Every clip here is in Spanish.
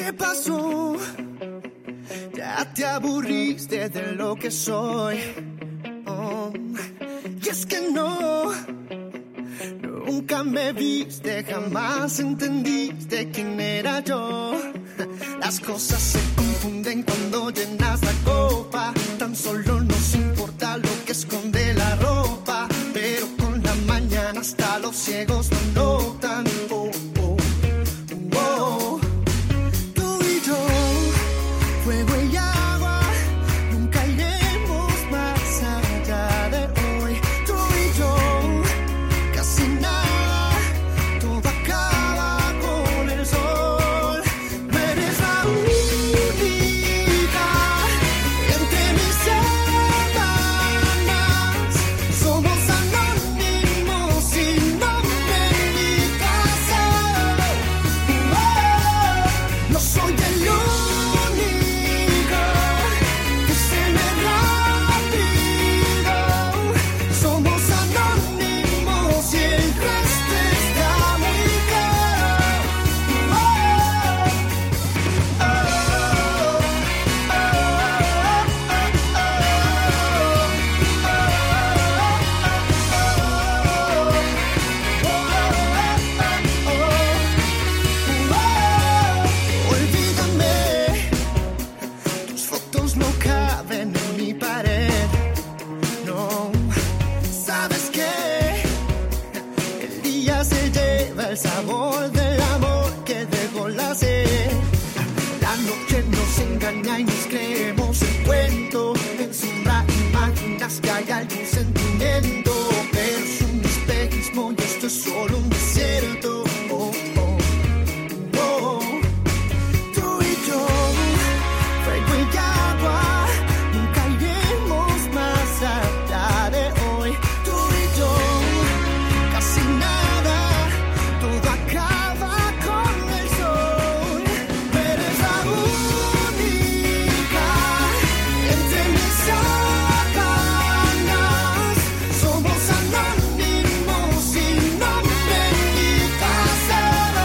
¿Qué pasó? Ya te aburriste de lo que soy. Oh. Y es que no, nunca me viste, jamás entendiste quién era yo. Las cosas se confunden cuando llenas la copa. Tan solo nos importa lo que esconde la ropa, pero con la mañana hasta los ciegos lo notan. Oh, oh, oh. Tú y yo, fuego y agua, nunca iremos más allá de hoy. Tú y yo, casi nada, todo acaba con el sol. No eres la única entre mis sábanas. Somos anónimos sin nombre ni casa. No soy el único que se me rápido. Somos anónimos y el resto está muy claro. Olvídame, tus fotos no caben en mi pared. No, ¿sabes qué? El día se lleva el sabor del amor que dejó la sed. La noche nos engaña y nos creemos el cuento. En sombra imaginas que hay algún sentimiento, pero es un espejismo y esto es solo un desierto. Oh, oh, oh. Tú y yo, fuego y agua, nunca iremos más allá de hoy. Tú y yo, casi nada, todo acaba con el sol. No eres la única entre mis sábanas. Somos anónimos sin nombre ni casa.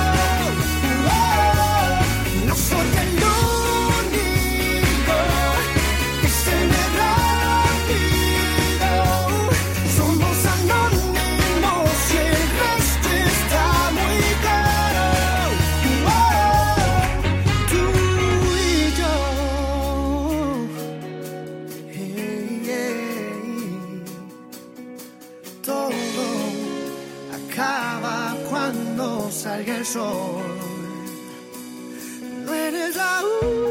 No soy el único que se me rápido. Somos anónimos y el resto está muy claro. Tú y yo. Hey, hey. Todo acaba cuando salga el sol. No eres la única